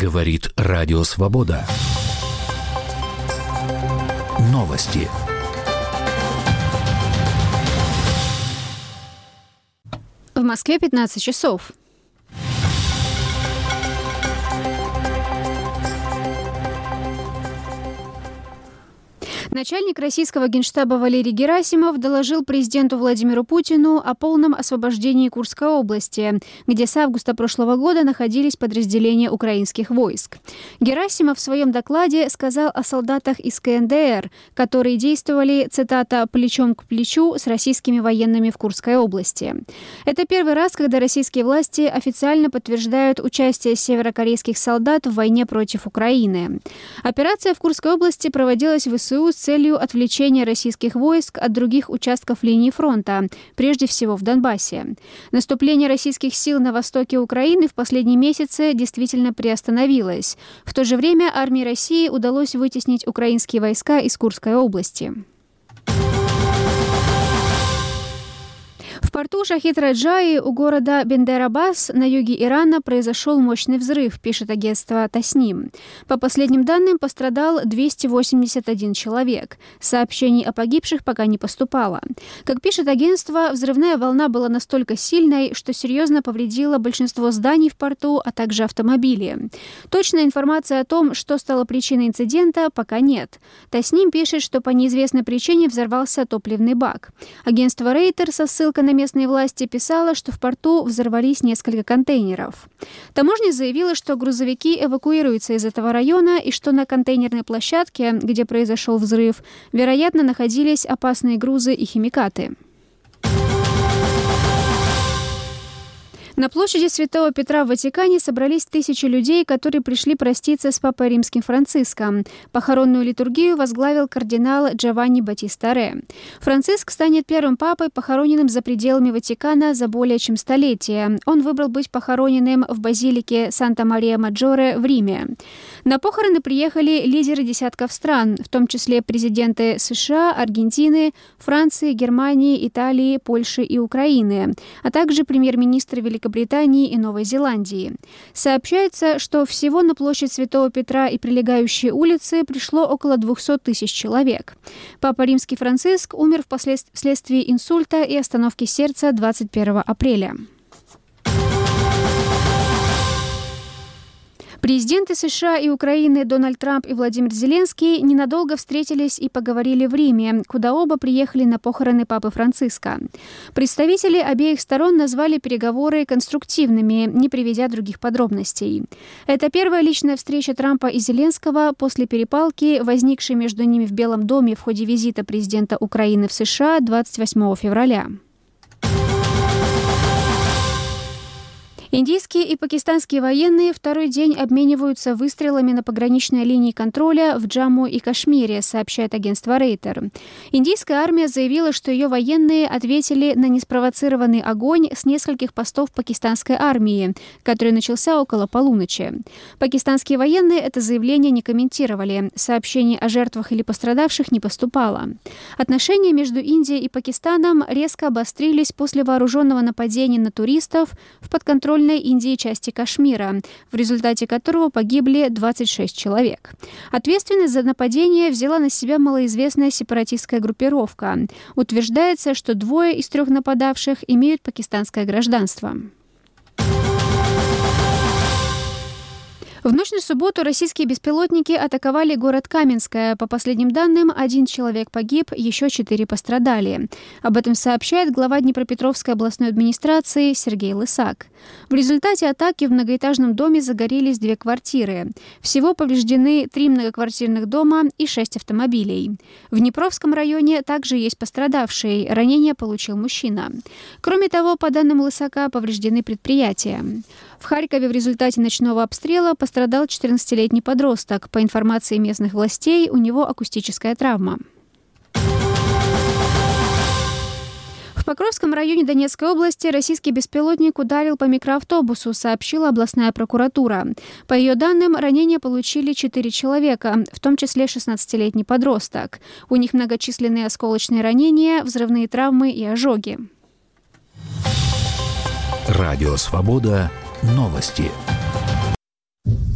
Говорит Радио Свобода. Новости. В Москве 15 часов. Начальник российского генштаба Валерий Герасимов доложил президенту Владимиру Путину о полном освобождении Курской области, где с августа прошлого года находились подразделения украинских войск. Герасимов в своем докладе сказал о солдатах из КНДР, которые действовали, цитата, «плечом к плечу с российскими военными в Курской области». Это первый раз, когда российские власти официально подтверждают участие северокорейских солдат в войне против Украины. Операция в Курской области проводилась в ВСУ с целью отвлечения российских войск от других участков линии фронта, прежде всего в Донбассе. Наступление российских сил на востоке Украины в последние месяцы действительно приостановилось. В то же время армии России удалось вытеснить украинские войска из Курской области. В порту Шахид-Раджаи у города Бендер-Аббас на юге Ирана произошел мощный взрыв, пишет агентство Тасним. По последним данным, пострадал 281 человек. Сообщений о погибших пока не поступало. Как пишет агентство, взрывная волна была настолько сильной, что серьезно повредила большинство зданий в порту, а также автомобили. Точная информация о том, что стало причиной инцидента, пока нет. Тасним пишет, что по неизвестной причине взорвался топливный бак. Агентство Рейтер со ссылкой на местные власти писала, что в порту взорвались несколько контейнеров. Таможня заявила, что грузовики эвакуируются из этого района и что на контейнерной площадке, где произошел взрыв, вероятно, находились опасные грузы и химикаты. На площади Святого Петра в Ватикане собрались тысячи людей, которые пришли проститься с Папой Римским Франциском. Похоронную литургию возглавил кардинал Джованни Баттиста Ре. Франциск станет первым папой, похороненным за пределами Ватикана за более чем столетие. Он выбрал быть похороненным в базилике Санта-Мария-Маджоре в Риме. На похороны приехали лидеры десятков стран, в том числе президенты США, Аргентины, Франции, Германии, Италии, Польши и Украины, а также премьер-министр Великобритании и Новой Зеландии. Сообщается, что всего на площадь Святого Петра и прилегающие улицы пришло около 200 тысяч человек. Папа Римский Франциск умер вследствие инсульта и остановки сердца 21 апреля. Президенты США и Украины Дональд Трамп и Владимир Зеленский ненадолго встретились и поговорили в Риме, куда оба приехали на похороны Папы Франциска. Представители обеих сторон назвали переговоры конструктивными, не приведя других подробностей. Это первая личная встреча Трампа и Зеленского после перепалки, возникшей между ними в Белом доме в ходе визита президента Украины в США 28 февраля. Индийские и пакистанские военные второй день обмениваются выстрелами на пограничной линии контроля в Джамму и Кашмире, сообщает агентство Рейтер. Индийская армия заявила, что ее военные ответили на неспровоцированный огонь с нескольких постов пакистанской армии, который начался около полуночи. Пакистанские военные это заявление не комментировали. Сообщений о жертвах или пострадавших не поступало. Отношения между Индией и Пакистаном резко обострились после вооруженного нападения на туристов в подконтрольной Индии части Кашмира, в результате которого погибли 26 человек. Ответственность за нападение взяла на себя малоизвестная сепаратистская группировка. Утверждается, что 2 из 3 нападавших имеют пакистанское гражданство. В ночь на субботу российские беспилотники атаковали город Каменское. По последним данным, 1 человек погиб, еще 4 пострадали. Об этом сообщает глава Днепропетровской областной администрации Сергей Лысак. В результате атаки в многоэтажном доме загорелись 2 квартиры. Всего повреждены 3 многоквартирных дома и 6 автомобилей. В Днепровском районе также есть пострадавший. Ранение получил мужчина. Кроме того, по данным Лысака, повреждены предприятия. В Харькове в результате ночного обстрела пострадал 14-летний подросток. По информации местных властей, у него акустическая травма. В Покровском районе Донецкой области российский беспилотник ударил по микроавтобусу, сообщила областная прокуратура. По ее данным, ранения получили 4 человека, в том числе 16-летний подросток. У них многочисленные осколочные ранения, взрывные травмы и ожоги. Радио Свобода. Новости.